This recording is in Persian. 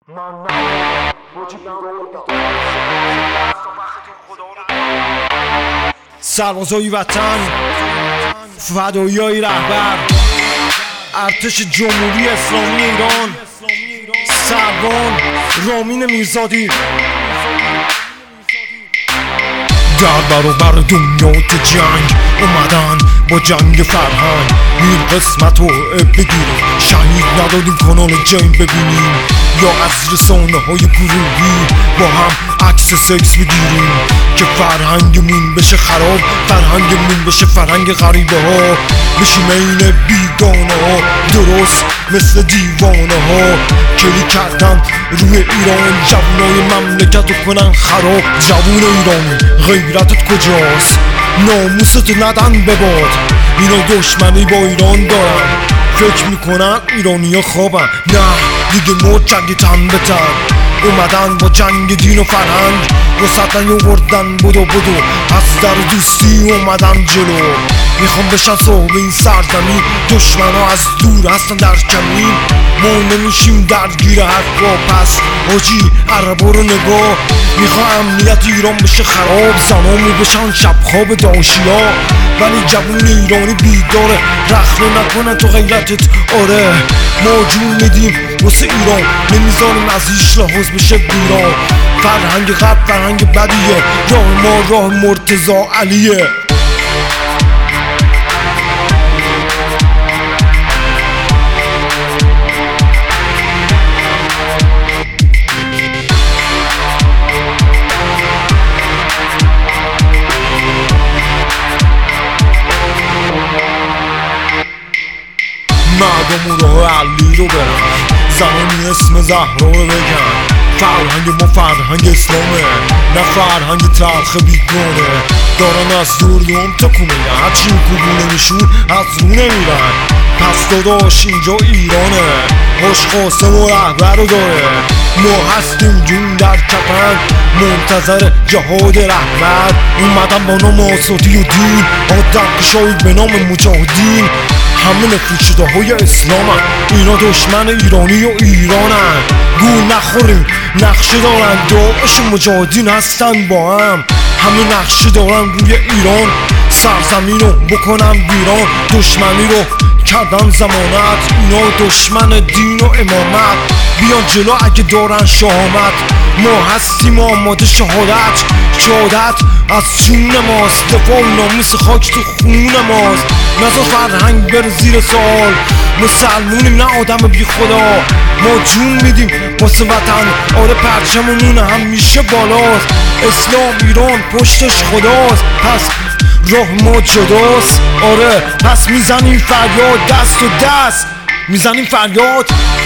سربازای وطن، فدایای رهبر ارتش جمهوری اسلامی ایران، سربان رامین میرزادی در برابر دنیا که جنگ اومدن با جنگ فرهنگ. این قسمت رو بگیریم، شهید ندادیم کانال جنگ ببینیم، یا از رسانه های گروهی با هم عکس سکس بگیریم که فرهنگمون بشه خراب، فرهنگمون بشه فرهنگ غریبه ها، بشیم این بیگانه ها درست مثل دیوانه ها. کلی کردن روی ایران، جوونای مملکت رو کنن خراب. جوون ایرانی غیرتت کجاست؟ ناموست ندن به باد. اینا دشمنی با ایران دارن، فکر میکنن ایرانی ها خوابن. نه دیگه ما جنگ تن به تن اومدن با جنگ دین و فرهنگ، وسطن یو بردن بدو از در دوستی اومدن جلو. میخوام بشن صاحب این سرزمین، دشمن ها از دور هستن در کمین. ما نمیشیم درگیر حرفا، پس حاجی عربا رو نگاه. میخوام امنیت ایران بشه خراب، زنامو بشن شبخواب داشیا، ولی جوون ایرانی بیداره، رخنه نکنن تو غیرتت. آره ما جون میدیم واسه ایران، نمیذاریم از هیچ لحاظ بشه بیران. فرهنگ غرب فرهنگ بدیه، راه ما راه مرتضی علیه. مردم راه علی رو برن، زنانی اسم زهرا رو بگن. فرهنگ ما فرهنگ اسلامه، نه فرهنگ تلخ بیگانه. دارن از دور دوم تا کنه، هرچی کوبونه میشون از رو نمیرن. پس داداش اینجا ایرانه، خوش قاسم و رهبر رو داره. ما هستیم جون در کفن، منتظر جهاد رهبر. اومدن با نام آزادی و دین، آدمکشایی به نام مجاهدین. همه نفرین شده های اسلام هن. اینا دشمن ایرانی و ایرانن، گول نخوریم نقشه دارن. داعش و مجاهدین هستن با هم، همه نقشه دارن روی ایران. سرزمین رو بکنن ویران، دشمنی رو کردن زمانت. اینا دشمن دین و امامت، بیان جلو اگه دارن شهامت. ما هستیم آماده شهادت، شهادت از جون ماست. دفاع و ناموس خاک تو خون ماست، نذار فرهنگ بره زیر سوال. مسلمونیم نه آدم بی خدا، ما جون میدیم واسه وطن. آره پرچممون همیشه بالاست، اسلام ایران پشتش خداست. پس راه ما جداست، آره پس میزنیم فریاد، دست و دست میزنیم فریاد.